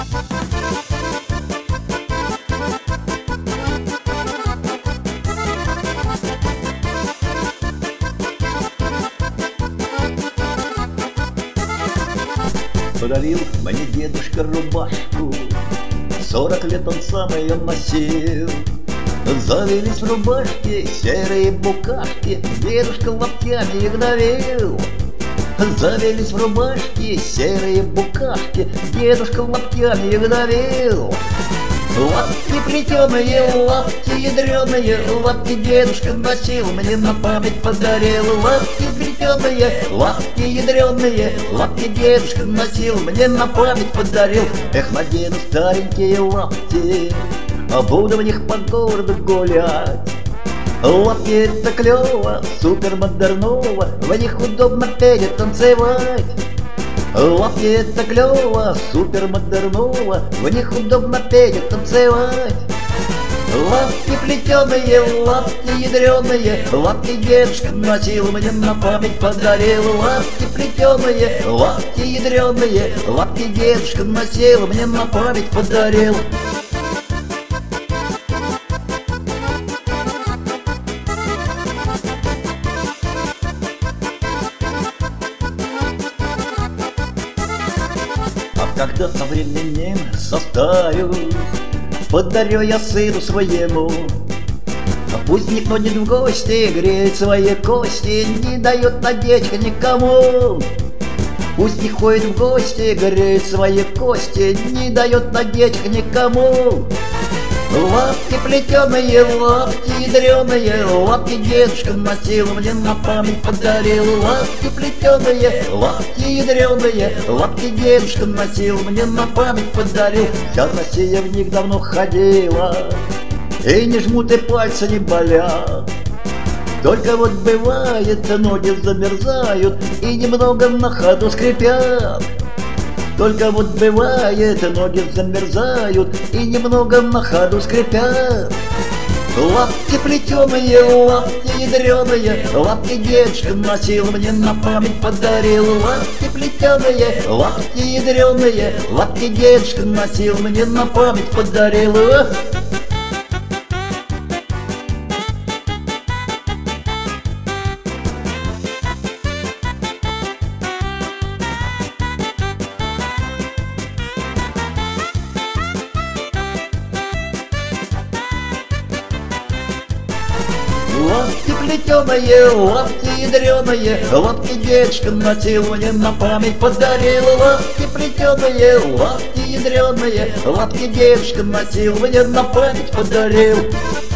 Подарил мне дедушка рубашку, 40 лет он сам ее носил. Завелись в рубашке серые букашки, дедушка локтями их давил. Завелись в рубашке серые букашки, дедушка локтями их давил. Лапти плетеные, лапти ядреные, лапти дедушка носил, мне на память подарил. Лапти плетеные, лапти ядреные, лапти дедушка носил, мне на память подарил. Эх, надену старенькие лапти, а буду в них по городу гулять. Лапти это клево, супер модерново, в них удобно петь и танцевать. Лапти это клево, супер модерново, в них удобно петь и танцевать. Лапти плетеные, лапти ядреные, лапти дедушка носил, мне на память подарил. Лапти плетеные, лапти ядреные, лапти дедушка носил, мне на память подарил. Когда со временем состарю, подарю я сыну своему. Пусть не ходит в гости, греет свои кости, не дает надечь никому. Пусть не ходит в гости, греет свои кости, не дает надечь никому. Лапти плетеные, лапти ядреные, лапти дедушка носил, мне на память подарил. Лапти плетеные, лапти ядреные, лапти дедушка носил, мне на память подарил. Я Россия в них давно ходила, и не жмут и пальцы не болят. Только вот бывает, ноги замерзают и немного на ходу скрипят. Только вот бывает, ноги замерзают и немного на ходу скрипят. Лапти плетеные, лапти ядреные, лапти дедушка носил, мне на память подарил. Лапти плетеные, лапти ядреные, лапти дедушка носил, мне на память подарил. Лапти плетеные, лапти ядреные, лапти дедушка носил, мне на память подарил. Лапти плетеные, лапти ядреные, лапти дедушка носил, мне на память подарил.